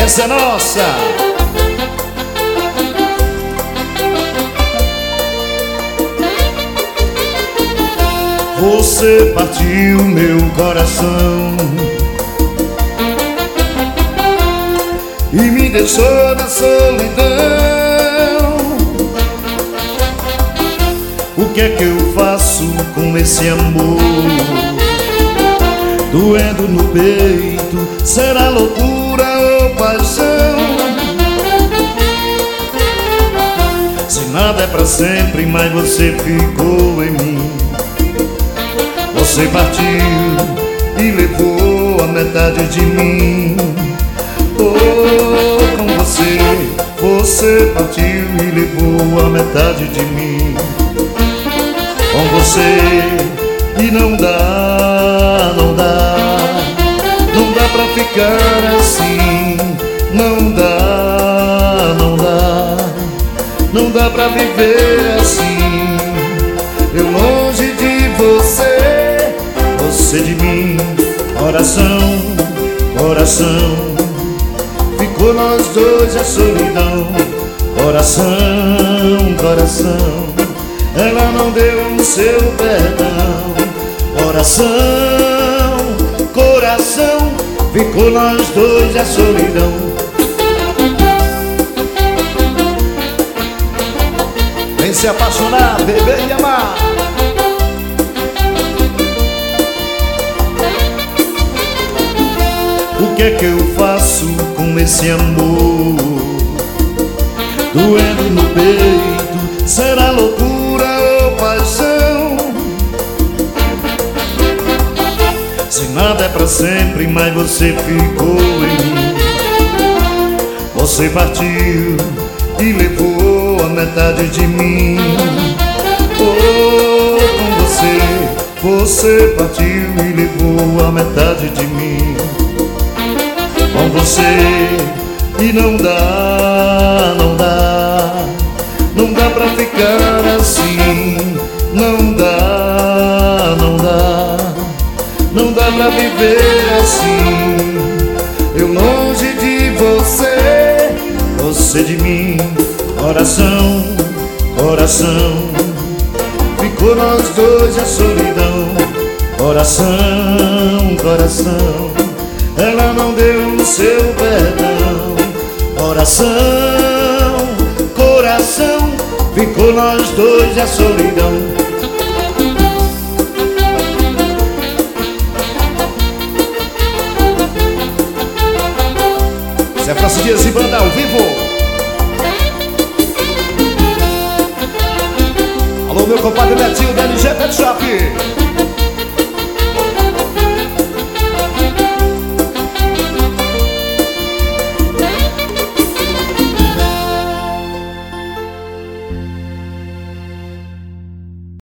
Essa é nossa. Você partiu meu coração e me deixou na solidão. O que é que eu faço com esse amor? Doendo no peito, será loucura ou paixão? Se nada é pra sempre, mas você ficou em mim. Você partiu e levou a metade de mim. Oh, com você, você partiu e levou a metade de mim. Com você, e não dá, não dá, não dá pra ficar assim. Não dá, não dá, não dá pra viver assim. Eu longe de você, você de mim. Coração, coração, ficou nós dois a solidão. Coração, coração, ela não deu o seu perdão. Coração, coração, ficou nós dois a solidão. Vem se apaixonar, beber e amar. O que é que eu faço com esse amor? Doendo no peito, será loucura ou paixão? Se nada é pra sempre, mas você ficou em mim. Você partiu e levou a metade de mim. Oh, com você, você partiu e levou a metade de mim. Com você, e não dá, não dá, não dá pra ficar assim. Não dá, não dá, não dá pra viver assim. Eu longe de você, você de mim. Coração, coração, ficou nós dois a solidão. Coração, coração, ela não deu o seu perdão. Coração, coração, ficou nós dois a solidão. Zé Francisco Dias e banda ao vivo. Alô, meu compadre Netinho da LG Pet Shop.